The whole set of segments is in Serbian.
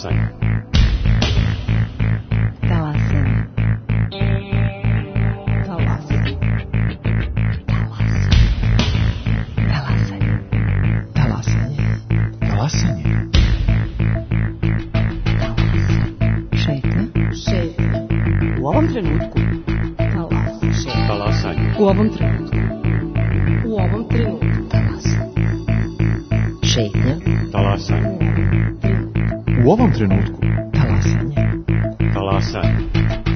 Talasanje. Talasanje. Talasanje. Talasanje. Talasanje. Talasanje. Šetnja. U ovom trenutku. Talasanje. U ovom trenutku. U ovom trenutku. Šetnja. Talasanje. U ovom trenutku. Talasanje. Talasanje.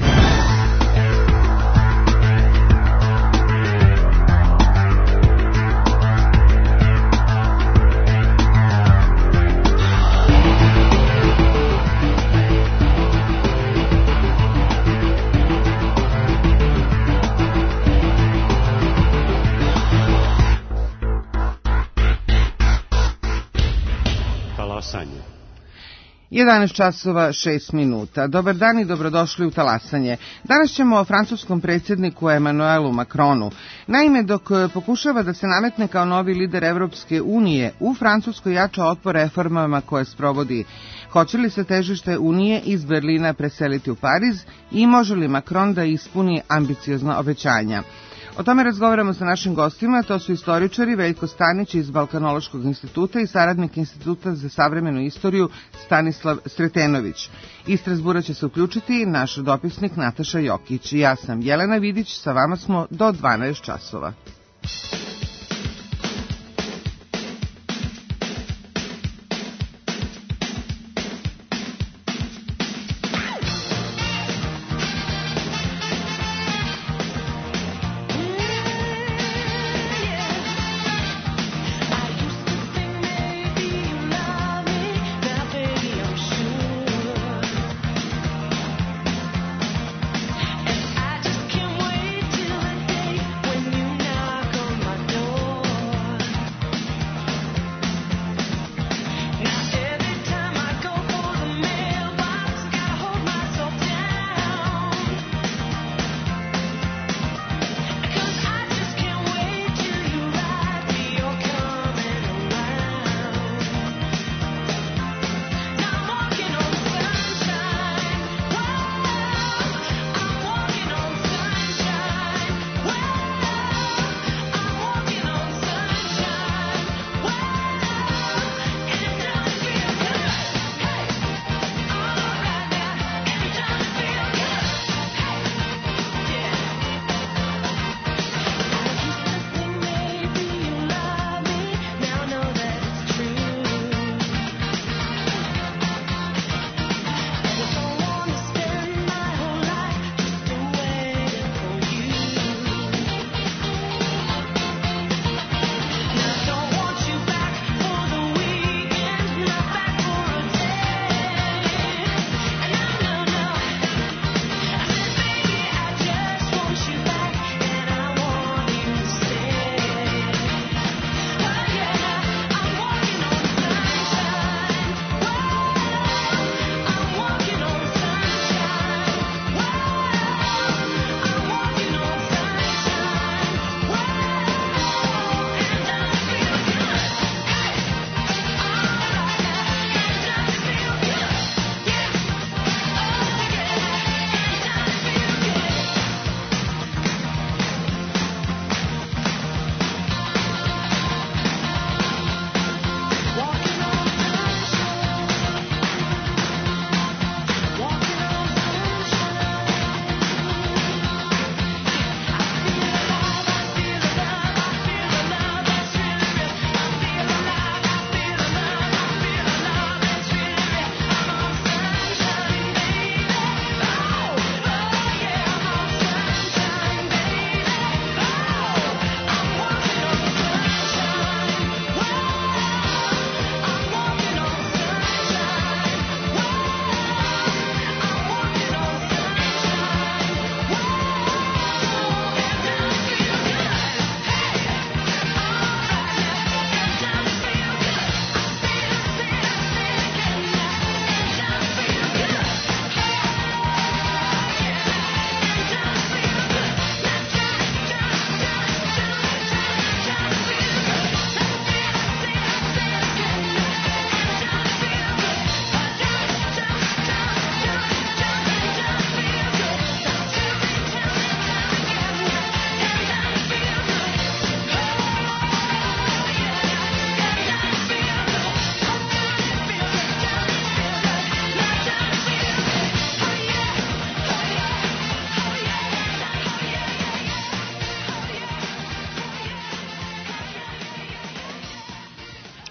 Talasanje. 11 časova 6 minuta. Dobar dan i dobrodošli u Talasanje. Danas ćemo o francuskom predsjedniku Emmanuelu Macronu. Naime, dok pokušava da se nametne kao novi lider Evropske unije, u Francuskoj jača otpor reformama koje sprovodi. Hoće li se težište Unije iz Berlina preseliti u Pariz i može li Macron da ispuni ambiciozna obećanja? O tome razgovaramo sa našim gostima, to su istoričari Veljko Stanić iz Balkanološkog instituta i saradnik Instituta za savremenu istoriju Stanislav Sretenović. Iz Strasbura će se uključiti naš dopisnik Nataša Jokić. Ja sam Jelena Vidić, sa vama smo do 12 časova. I just can't wait till the day when you knock on my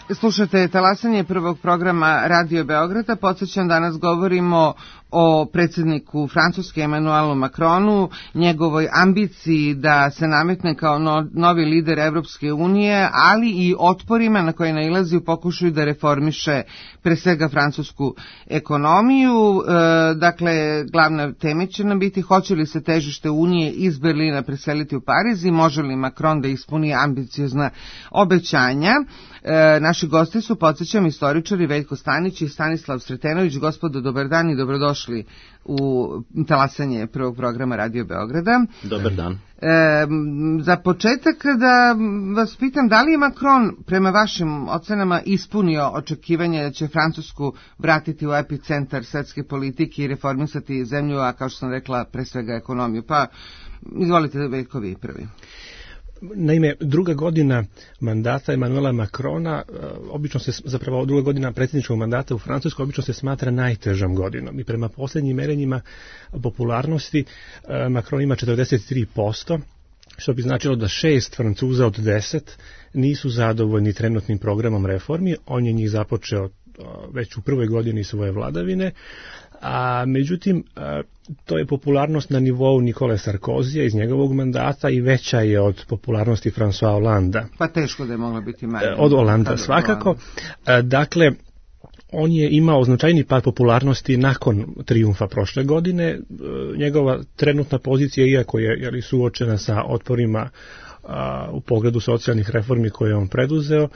Slušate talasanje prvog programa Radio Beograda. Podsjećam, danas govorimo o predsjedniku Francuske Emmanuelu Macronu, njegovoj ambiciji da se nametne kao novi lider Evropske unije, ali i otporima na koje nailazi u pokušaju da reformiše pre svega francusku ekonomiju. Dakle, glavna tema će nam biti hoće li se težište Unije iz Berlina preseliti u Pariz i može li Macron da ispuni ambiciozna obećanja. Naši gosti su, podsjećam, istoričari Veljko Stanić i Stanislav Sretenović. Gospodo, dobar dan i dobrodošli u talasanje prvog programa Radio Beograda. Dobar dan. Za početak da vas pitam, da li je Macron prema vašim ocenama ispunio očekivanje da će Francusku vratiti u epicentar svetske politike i reformisati zemlju, a kao što sam rekla, pre svega ekonomiju? Pa izvolite, Veljko, vi prvi. Naime, druga godina mandata Emmanuela Macrona, druga godina predsjedničkog mandata u Francuskoj obično se smatra najtežom godinom. I prema posljednjim merenjima popularnosti Macron ima 43%, što bi značilo da 6 Francuza od 10 nisu zadovoljni trenutnim programom reformi. On je njih započeo već u prvoj godini svoje vladavine, a međutim to je popularnost na nivou Nikole Sarkozija iz njegovog mandata i veća je od popularnosti François Hollanda. Pa teško da je mogla biti manja. Od Hollanda svakako. Dakle, on je imao značajni pad popularnosti nakon trijumfa prošle godine. Njegova trenutna pozicija, iako je suočena sa otporima u pogledu socijalnih reformi koje je on preduzeo,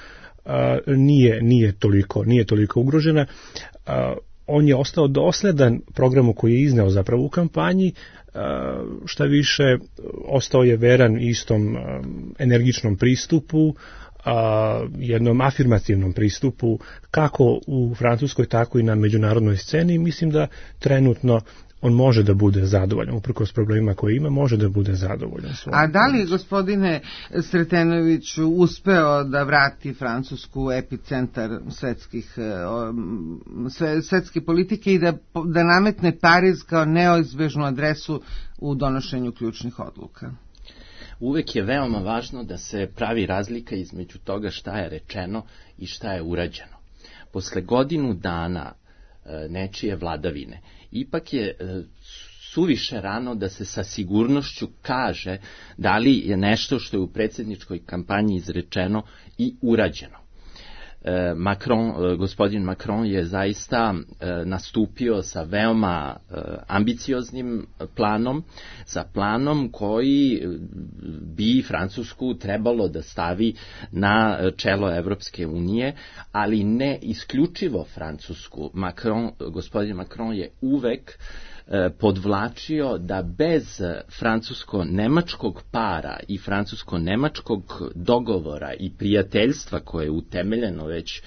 nije toliko ugrožena. On je ostao dosledan programu koji je izneo zapravo u kampanji, šta više ostao je veran istom energičnom pristupu, jednom afirmativnom pristupu kako u Francuskoj tako i na međunarodnoj sceni. Mislim da trenutno on može da bude zadovoljan, uprkos problemima koje ima, može da bude zadovoljan. A da li, gospodine Sretenović, uspeo da vrati Francusku u epicentar svetske politike i da nametne Pariz kao neizbežnu adresu u donošenju ključnih odluka? Uvek je veoma važno da se pravi razlika između toga šta je rečeno i šta je urađeno. Posle godinu dana nečije vladavine, ipak je suviše rano da se sa sigurnošću kaže da li je nešto što je u predsjedničkoj kampanji izrečeno i urađeno. Gospodin Macron je zaista nastupio sa veoma ambicioznim planom, sa planom koji bi Francusku trebalo da stavi na čelo Evropske unije, ali ne isključivo Francusku. Gospodin Macron je uvek podvlačio da bez francusko-nemačkog para i francusko-nemačkog dogovora i prijateljstva koje je utemeljeno već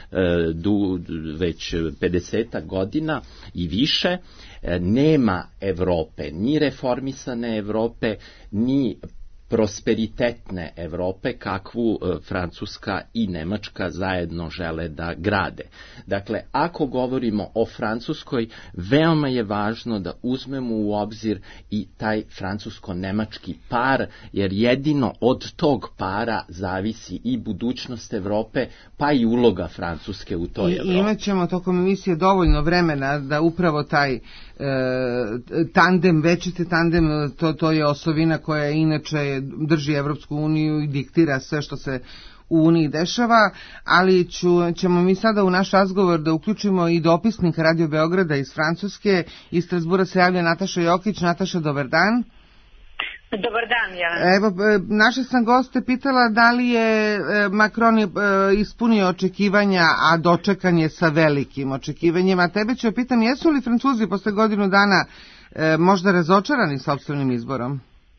50 godina i više, nema Evrope, ni reformisane Evrope, ni prosperitetne Evrope kakvu Francuska i Nemačka zajedno žele da grade. Dakle, ako govorimo o Francuskoj, veoma je važno da uzmemo u obzir i taj francusko-nemački par, jer jedino od tog para zavisi i budućnost Evrope, pa i uloga Francuske u toj Evropi. I imat ćemo tokom emisije dovoljno vremena da upravo taj večiti tandem, to je osovina koja inače drži Evropsku uniju i diktira sve što se u Uniji dešava, ali ćemo mi sada u naš razgovor da uključimo i dopisnika Radio Beograda iz Francuske. Iz Strasbura se javlja Nataša Jokić. Nataša, dobar dan. Dobar dan, Jelena. Evo, naša sam goste pitala da li je Macron ispunio očekivanja, a dočekan je sa velikim očekivanjima. Tebe ću pitam, jesu li Francuzi posle godinu dana možda razočarani sopstvenim izborom?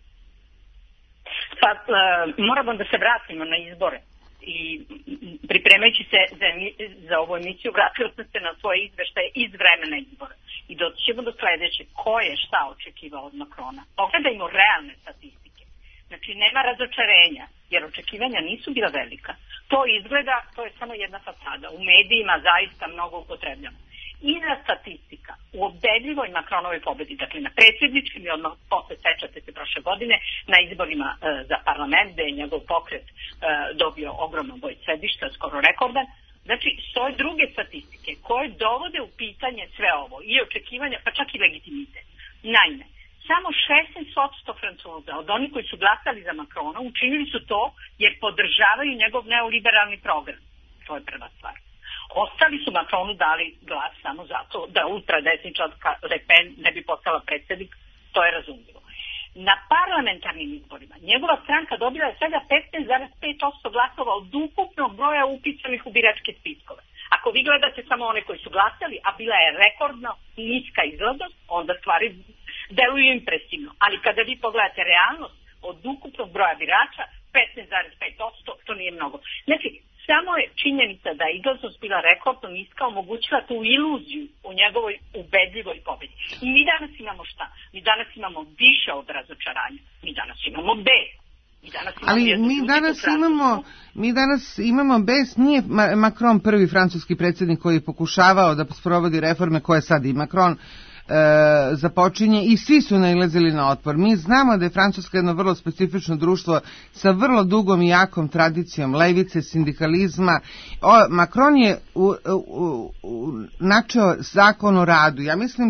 Pa, moramo da se vratimo na izbore. I pripremajući se za ovu emisiju, vratila sam se na svoje izveštaje iz vremena izbora. I doći ćemo do sledeće. Ko je šta očekivao od Macrona? Pogledajmo realne statistike. Znači, nema razočarenja, jer očekivanja nisu bila velika. To izgleda, to je samo jedna fasada. U medijima zaista mnogo upotrebljamo. iza statistika u ubedljivoj Macronovoj pobedi, dakle na predsjedničkim i odmah posle, sećate se prošle godine, na izborima za parlament, gde je njegov pokret dobio ogroman broj sedišta, skoro rekordan. Znači, stoje druge statistike koje dovode u pitanje sve ovo i očekivanja, pa čak i legitimitet. Naime, samo 16% Francuza od onih koji su glasali za Macrona učinili su to jer podržavaju njegov neoliberalni program. To je prva stvar. Ostali su Macronu dali glas samo zato da ultradesničarka Le Pen ne bi postala predsjednik, to je razumljivo. Na parlamentarnim izborima njegova stranka dobila je svega 15,5% glasova od ukupnog broja upisanih u biračke spiskove. Ako vi gledate samo one koji su glasali, a bila je rekordno niska izlaznost, onda stvari deluju impresivno. Ali kada vi pogledate realnost od ukupnog broja birača, 15,5%, to nije mnogo. Znači, samo je činjenica da je izlaznost bila rekordno niska omogućila tu iluziju u njegovoj ubedljivoj pobedi. I mi danas imamo šta? Mi danas imamo više od razočaranja. Mi danas imamo bes. Ali mi danas imamo bes, nije Macron prvi francuski predsjednik koji je pokušavao da sprovodi reforme koje sad i Macron započinje i svi su nailazili na otpor. Mi znamo da je Francuska jedno vrlo specifično društvo sa vrlo dugom i jakom tradicijom levice, sindikalizma. Macron je načeo zakon o radu. Ja mislim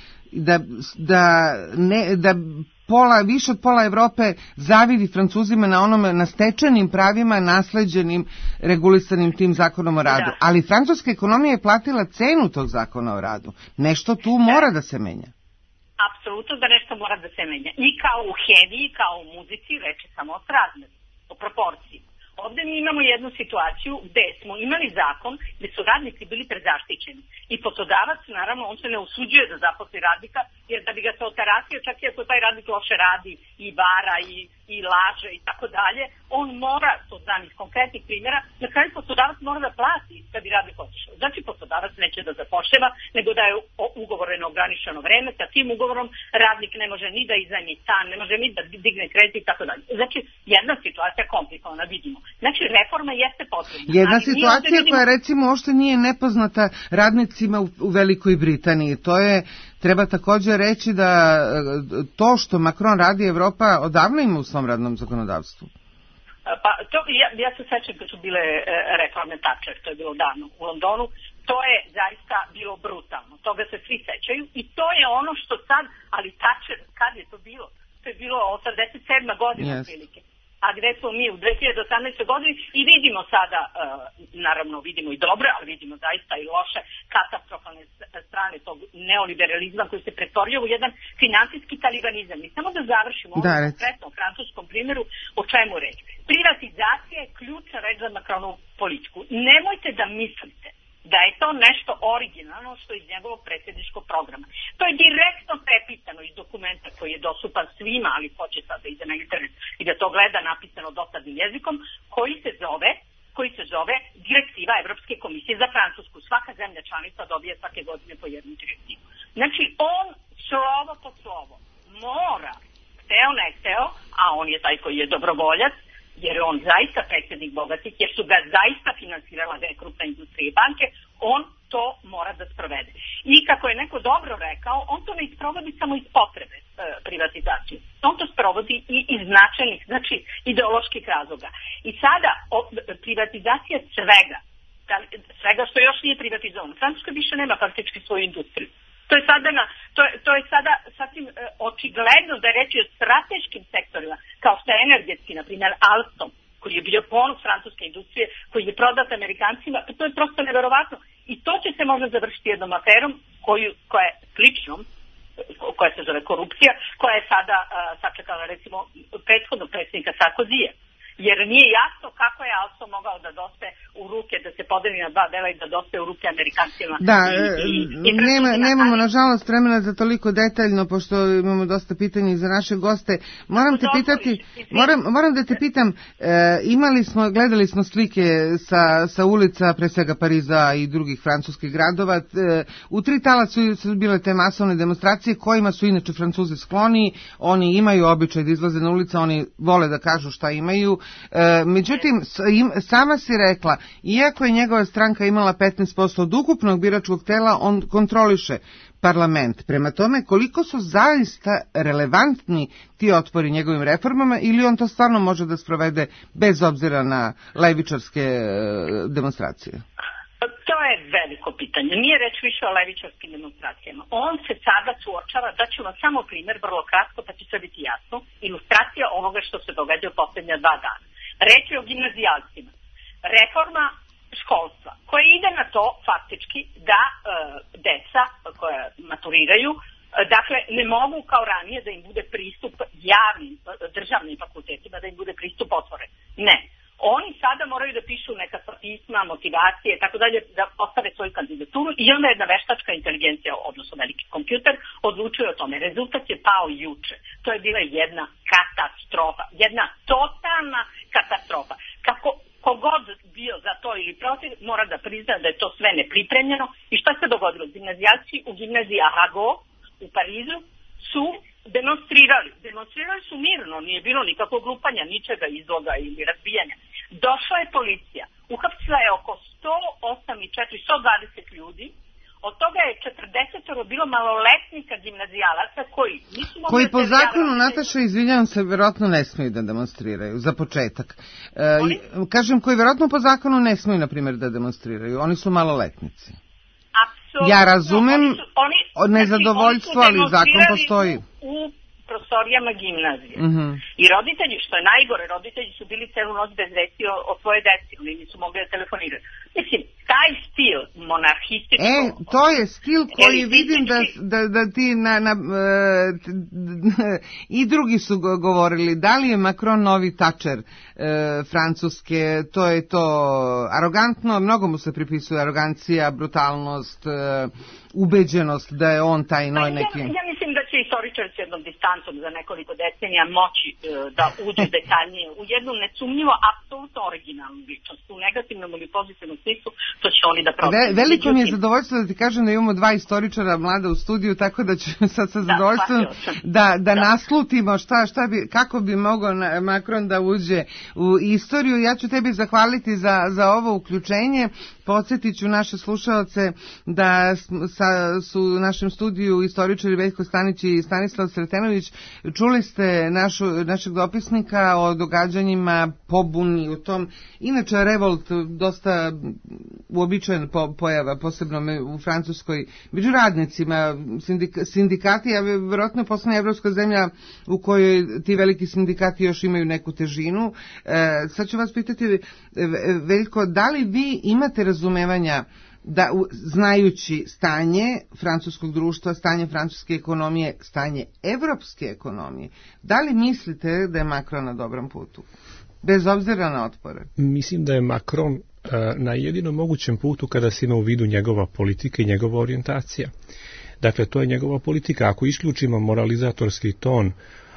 da više od pola Evrope zavidi Francuzima na stečenim pravima nasleđenim regulisanim tim zakonom o radu. Da. Ali francuska ekonomija je platila cenu tog zakona o radu. Nešto tu mora da se menja. Apsolutno da nešto mora da se menja. I kao u hemiji, kao u muzici, reč je samo o srazmeri, o proporciji. Ovdje mi imamo jednu situaciju gdje smo imali zakon gdje su radnici bili prezaštićeni. I poslodavac, naravno, on se ne usuđuje da zaposli radnika, jer da bi ga se otarasio, čak i ako taj radnik loše radi i vara i laže i tako dalje, on mora, to znam iz konkretnih primjera, na kraju poslodavac mora da plati da bi radnik otišao. Znači poslodavac neće da zapošljava, nego da je ugovor na ograničeno vreme, sa tim ugovorom radnik ne može ni da iznajmi stan, ne može ni da digne kredit i tako dalje. Znači jedna situacija komplikovana, vidimo. Znači reforma jeste potrebna. Jedna situacija koja recimo uopšte nije nepoznata radnicima u Velikoj Britaniji. To je, treba također reći da to što Macron radi Evropa odavno ima u svom radnom zakonodavstvu. Pa to, ja se sećam kad su bile reforme Thatcher, to je bilo davno u Londonu, to je zaista bilo brutalno, toga se svi sećaju i to je ono što sad, ali Thatcher, kad je to bilo? To je bilo 87. godina prilike. A gde smo mi u 2018. godini i vidimo sada, naravno vidimo i dobro, ali vidimo zaista i loše katastrofalne strane tog neoliberalizma koji se pretvorio u jedan finansijski talibanizam. I samo da završimo ovo konkretno u francuskom primjeru, o čemu reći. Privatizacija je ključna reč za Macronovu politiku. Nemojte da mislite da je to nešto originalno što je iz njegovog predsjedničkog programa. To je direktno prepisano iz dokumenta koji je dostupan svima, ali ko će sad da ide na internet i da to gleda napisano dosadnim jezikom, koji se zove Direktiva Evropske komisije za Francusku. Svaka zemlja članica dobije svake godine po jednu direktivu. Znači, on slovo po slovo mora, hteo ne hteo, a on je taj koji je dobrovoljac, jer je on zaista predsjednik bogatih, jer su ga zaista finansirala dve krupne industrije i banke, on to mora da sprovede. I kako je neko dobro rekao, on to ne sprovodi samo iz potrebe privatizacije. On to sprovodi i iz značajnih, znači ideoloških razloga. I sada privatizacija svega što još nije privatizovano. Francuska više nema faktički svoju industriju. To je sada sasvim očigledno da je reći o strateškim sektorima, kao što je energetski, na primjer Alstom, koji je bio ponos francuske industrije, koji je prodat Amerikancima, to je prosto neverovatno. I to će se možda završiti jednom aferom koja je sličnom, koja se zove korupcija, koja je sada sačekala recimo prethodnog predsjednika Sarkozija. Jer nije jasno kako je Alstom mogao da dospe u ruke, da se podeli na dva dela i da dospe u ruke Amerikancima. Da, nemamo nažalost vremena za toliko detaljno, pošto imamo dosta pitanja za naše goste. Moram da te pitam, gledali smo slike sa ulica, pre svega Pariza i drugih francuskih gradova. U 3 tala su bile te masovne demonstracije, kojima su inače Francuzi skloni. Oni imaju običaj da izlaze na ulice, oni vole da kažu šta imaju. Međutim, sama si rekla, iako je njegova stranka imala 15% od ukupnog biračkog tela, on kontroliše parlament. Prema tome, koliko su zaista relevantni ti otpori njegovim reformama ili on to stvarno može da sprovede bez obzira na levičarske demonstracije? To je veliko pitanje. Nije reč više o levičarskim demonstracijama. On se sada suočava, daću vam samo primjer, vrlo kratko, pa će sve biti jasno, ilustracija onoga što se događa u posljednja 2 dana. Reč je o gimnazijalcima. Reforma školstva koja ide na to faktički da deca koja maturiraju, dakle ne mogu kao ranije da im bude pristup javnim državnim fakultetima, da im bude pristup otvoren. Ne. Oni sada moraju da pišu nekakva pisma, motivacije i tako dalje, da postave svoju kandidaturu i onda jedna veštačka inteligencija, odnosno veliki kompjuter, odlučuje o tome. Rezultat je pao juče. To je bila jedna katastrofa, jedna totalna katastrofa. Kako kogod bio za to ili protiv, mora da prizna da je to sve nepripremljeno. I šta se dogodilo? Gimnazijalci u gimnaziji Arago u Parizu su demonstrirali su mirno, nije bilo nikakvog lupanja, ničega, izloga ili razbijanja. Došla je policija, uhapsila je oko 120 ljudi, od toga je 40 bilo maloletnika gimnazijalaca koji nisu mogli... Koji po zakonu, Nataša, izvinjavam se, vjerojatno ne smiju da demonstriraju, za početak. Kažem, koji vjerojatno po zakonu ne smiju, na primjer, da demonstriraju, oni su maloletnici. Ja razumem nezadovoljstvo, ali zakon postoji. U prostorijama gimnazije. I roditelji, što je najgore, roditelji su bili celu noć bez vesti o svoje deci, oni nisu mogli da telefoniraju. Mislim, taj stil monarhističkog... to je stil koji vidim da ti i drugi su govorili. Da li je Macron novi Thatcher Francuske? To je to arogantno, mnogo mu se pripisuje arogancija, brutalnost, ubeđenost da je on taj neki... Ja mislim da će istoričar s jednom distancom za nekoliko decenija moći da uđe detaljnije u jednu nesumnjivo apsolutno originalnu ličnost, u negativnom ili pozitivnom smislu, to će oni da protiv. Veliko mi je zadovoljstvo da ti kažem da imamo 2 istoričara mlada u studiju, tako da ću sad sa zadovoljstvom da naslutimo kako bi mogao Macron da uđe u istoriju. Ja ću tebi zahvaliti za ovo uključenje. Podsjetit ću naše slušaoce da su u našem studiju istoričari Veljko Stanić i Stanislav Sretenović. Čuli ste našeg dopisnika o događanjima, pobuni u tom. Inače, revolt dosta uobičajen pojava, posebno u Francuskoj, među radnicima, sindikati, a vjerojatno je poslednja evropska zemlja u kojoj ti veliki sindikati još imaju neku težinu. Sad ću vas pitati, Veljko, da li vi imate razumevanja da, znajući stanje francuskog društva, stanje francuske ekonomije, stanje evropske ekonomije, da li mislite da je Macron na dobrom putu? Bez obzira na otpore. Mislim da je Macron na jedinom mogućem putu kada se ima u vidu njegova politika i njegova orijentacija. Dakle, to je njegova politika. Ako isključimo moralizatorski ton,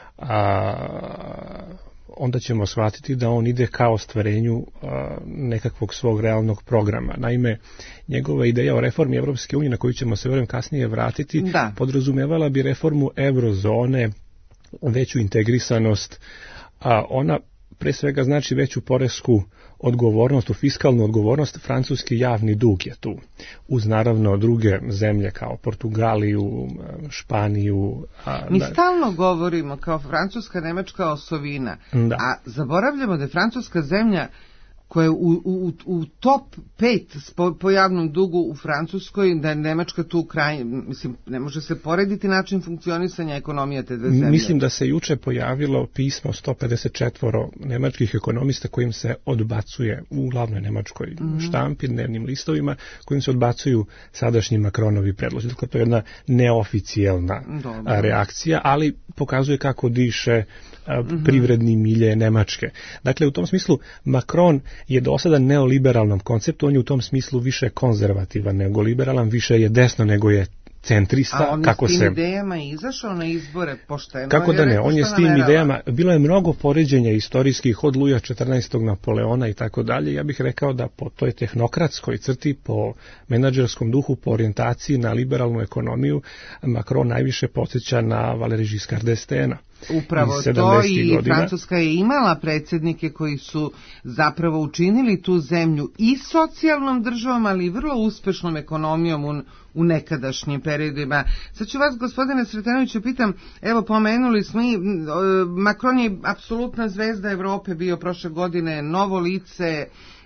onda ćemo shvatiti da on ide ka ostvarenju nekakvog svog realnog programa. Naime, njegova ideja o reformi Evropske unije, na koju ćemo se vjerujem kasnije vratiti, podrazumevala bi reformu eurozone, veću integrisanost, a ona pre svega znači veću poresku odgovornost, u fiskalnu odgovornost. Francuski javni dug je tu, uz naravno druge zemlje kao Portugaliju, Španiju. Mi stalno govorimo kao Francuska, Nemačka osovina, a zaboravljamo da je Francuska zemlja koja je u top 5 po javnom dugu u Francuskoj, da je Nemačka tu kraj, mislim, ne može se porediti način funkcionisanja ekonomije te dve zemlje. Mislim da se juče pojavilo pismo 154 nemačkih ekonomista kojim se odbacuje u glavnoj nemačkoj štampi, dnevnim listovima, kojim se odbacuju sadašnji Macronovi predlozi. Dakle, to je jedna neoficijelna reakcija, ali pokazuje kako diše privredni milje Nemačke. Dakle, u tom smislu Macron je dosadan neoliberalnom konceptu, on je u tom smislu više konzervativan nego liberalan, više je desno nego je centrista. A on je s tim idejama izašao na izbore pošteno? Kako da ne, on je s tim idejama, bilo je mnogo poređenja istorijskih od Luja XIV. Napoleona i tako dalje. Ja bih rekao da po toj tehnokratskoj crti, po menadžerskom duhu, po orijentaciji na liberalnu ekonomiju, Macron najviše podsjeća na Valéry Giscard d'Estaing. Upravo iz to 70-ih i godina. Francuska je imala predsjednike koji su zapravo učinili tu zemlju i socijalnom državom, ali i vrlo uspešnom ekonomijom u nekadašnjim periodima. Sad ću vas, gospodine Sretenoviću, pitam, evo pomenuli smo i Macron je apsolutna zvezda Evrope bio prošle godine, novo lice,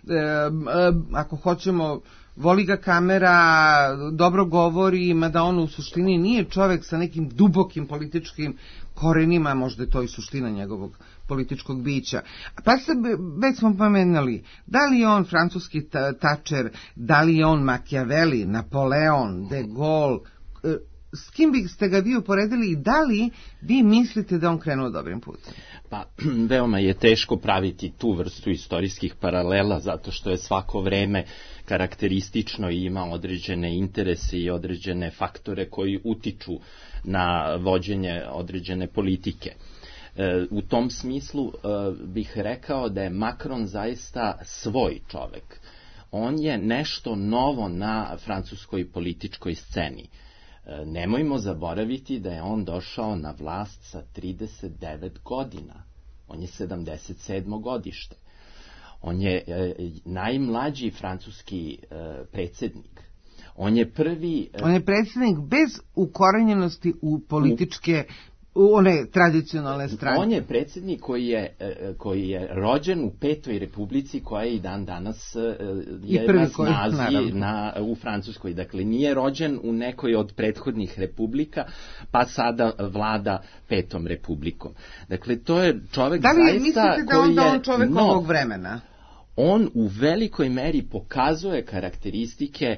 ako hoćemo, voli ga kamera, dobro govori, mada on u suštini nije čovek sa nekim dubokim političkim korenima, možda je to i suština njegovog političkog bića. Pa se već smo pomenuli, da li je on francuski Thatcher, da li je on Machiavelli, Napoleon, de Gaulle, s kim biste ga vi uporedili i da li vi mislite da on krenuo dobrim putem? Pa, veoma je teško praviti tu vrstu istorijskih paralela, zato što je svako vreme karakteristično i ima određene interese i određene faktore koji utiču na vođenje određene politike. U tom smislu bih rekao da je Macron zaista svoj čovek. On je nešto novo na francuskoj političkoj sceni. Nemojmo zaboraviti da je on došao na vlast sa 39 godina. On je 77. godište. On je najmlađi francuski predsjednik. On je prvi... On je predsjednik bez ukorenjenosti u političke, one tradicionalne strane. On je predsjednik koji je rođen u Petoj republici koja je i dan danas je na snazi u Francuskoj. Dakle, nije rođen u nekoj od prethodnih republika, pa sada vlada Petom republikom. Dakle, to je čovek zaista koji je... Da li mislite da on čovek ovog vremena? On u velikoj meri pokazuje karakteristike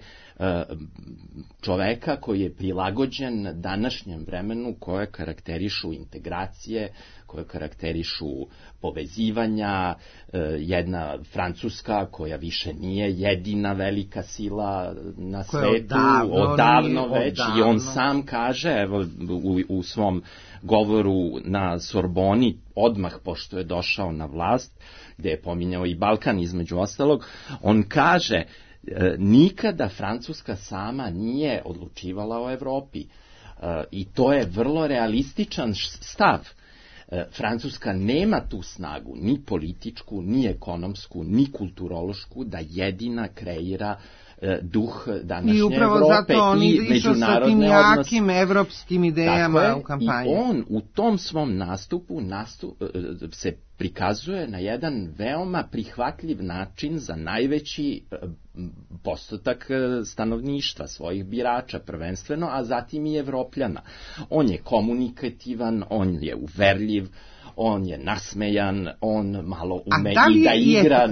čoveka koji je prilagođen današnjem vremenu, koje karakterišu integracije, koje karakterišu povezivanja, jedna Francuska koja više nije jedina velika sila na svetu, odavno već, i on sam kaže, evo u svom govoru na Sorboni, odmah pošto je došao na vlast, gde je pominjao i Balkan između ostalog, on kaže: nikada Francuska sama nije odlučivala o Evropi. I to je vrlo realističan stav. Francuska nema tu snagu, ni političku, ni ekonomsku, ni kulturološku, da jedina kreira duh današnje Evrope i međunarodne odnose. I upravo zato on išao sa tim jakim evropskim idejama u kampanji. I on u tom svom nastupu se prikazuje na jedan veoma prihvatljiv način za najveći postotak stanovništva, svojih birača prvenstveno, a zatim i Evropljana. On je komunikativan, on je uverljiv, on je nasmejan, on malo ume i da igra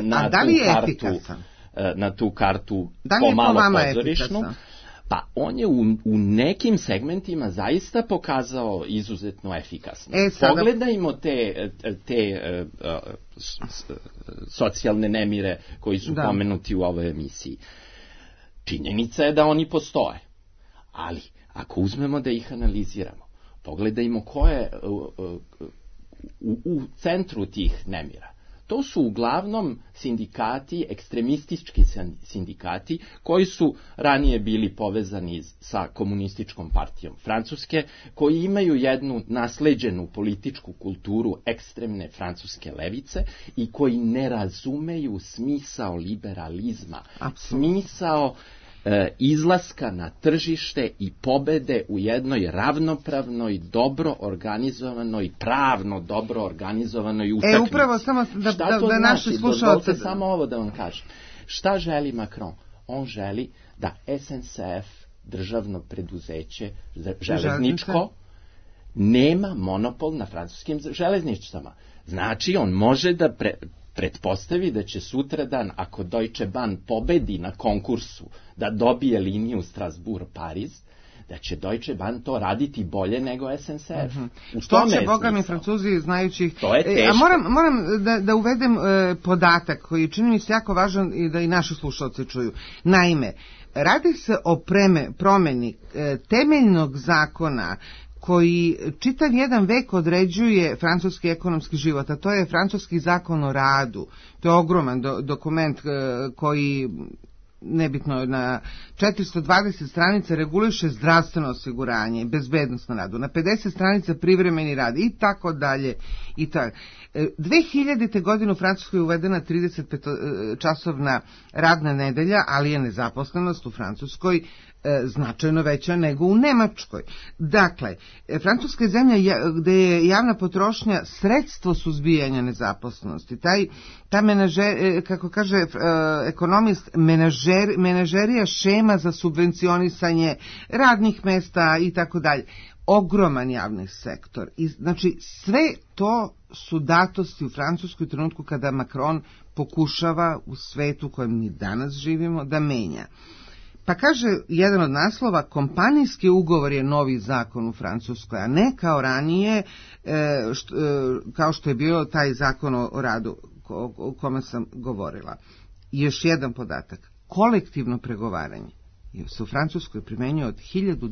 na tu kartu pomalo pozorišnu. Pa on je u nekim segmentima zaista pokazao izuzetno efikasno. Pogledajmo te socijalne nemire koji su pomenuti u ovoj emisiji. Činjenica je da oni postoje, ali ako uzmemo da ih analiziramo, pogledajmo ko je u centru tih nemira. To su uglavnom sindikati, ekstremistički sindikati, koji su ranije bili povezani sa komunističkom partijom Francuske, koji imaju jednu nasleđenu političku kulturu ekstremne francuske levice i koji ne razumeju smisao liberalizma, smisao izlaska na tržište i pobede u jednoj ravnopravnoj, dobro organizovanoj, pravno dobro organizovanoj utakmici. Upravo samo da naši slušalci... Dozvolite samo ovo da vam kažem. Šta želi Macron? On želi da SNCF, državno preduzeće železničko, nema monopol na francuskim železničcama. Znači, on može da pretpostavi da će sutradan, ako Deutsche Bahn pobedi na konkursu da dobije liniju Strasbourg-Pariz, da će Deutsche Bahn to raditi bolje nego SNCF. Što će, boga mi, Francuzi znajući... To je teško. Moram da uvedem podatak koji čini mi se jako važan i da i naši slušalci čuju. Naime, radi se o promeni temeljnog zakona koji čitav jedan vek određuje francuski ekonomski život, a to je francuski zakon o radu. To je ogroman dokument koji nebitno, na 420 stranica reguliše zdravstveno osiguranje, bezbednost na radu, na 50 stranica privremeni rad i tako dalje. 2000. godine u Francuskoj je uvedena 35-časovna radna nedelja, ali je nezaposlenost u Francuskoj značajno veća nego u Nemačkoj. Dakle, Francuska je zemlja gde je javna potrošnja sredstvo suzbijanja nezaposlenosti. Ta kako kaže ekonomist, menažerija šema za subvencionisanje radnih mesta i tako dalje. Ogroman javni sektor. Znači, sve to su datosti u Francuskoj trenutku kada Macron pokušava u svetu u kojem mi danas živimo da menja. Pa kaže jedan od naslova, kompanijski ugovor je novi zakon u Francuskoj, a ne kao ranije, kao što je bio taj zakon o radu o kome sam govorila. I još jedan podatak, kolektivno pregovaranje se u Francuskoj primenjuje od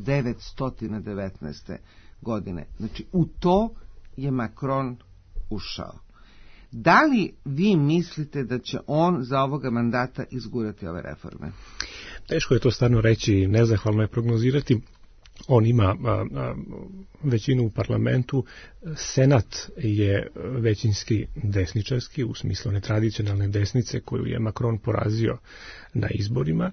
1919. godine. Znači, u to je Macron ušao. Da li vi mislite da će on za ovoga mandata izgurati ove reforme? Teško je to stvarno reći, nezahvalno je prognozirati. On ima većinu u parlamentu, senat je većinski desničarski, u smislu one tradicionalne desnice koju je Macron porazio na izborima.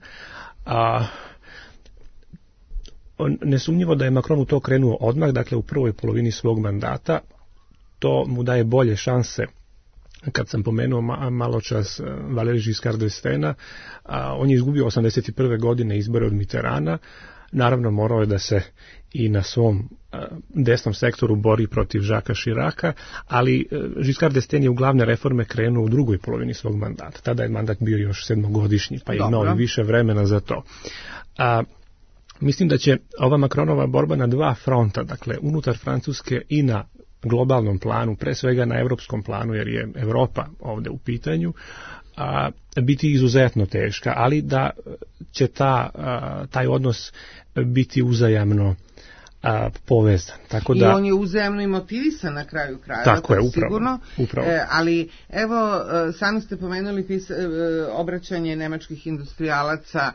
Nesumnjivo da je Macron u to krenuo odmah, dakle u prvoj polovini svog mandata, to mu daje bolje šanse. Kad sam pomenuo malo čas Valéry Giscard d'Estaing, on je izgubio 81. godine izbore od Mitterranda, naravno morao je da se i na svom desnom sektoru bori protiv Jacquesa Chiraca, ali Giscard d'Estaing je u glavne reforme krenuo u drugoj polovini svog mandata. Tada je mandat bio još 7-godišnji, pa je imao i više vremena za to. Mislim da će ova Macronova borba na dva fronta, dakle unutar Francuske i na globalnom planu, pre svega na evropskom planu, jer je Evropa ovde u pitanju, biti izuzetno teška, ali da će taj odnos biti uzajamno povezan. Tako da, i on je uzajamno i motivisan na kraju krajeva. Tako je, sigurno. Upravo. Ali evo, sami ste pomenuli obraćanje nemačkih industrijalaca.